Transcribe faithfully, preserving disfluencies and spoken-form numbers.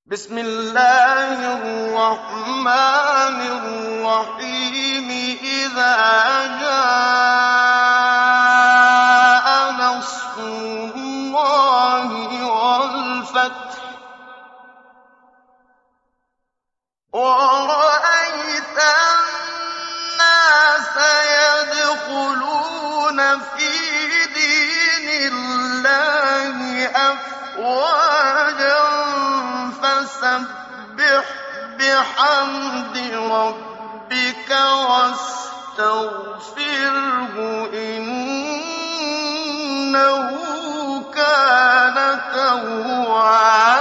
بسم الله الرحمن الرحيم إذا جاء نصر الله والفتح ورأيت الناس يدخلون في دين الله أفواجا فسبح بحمد ربك واستغفره إنه كان توابا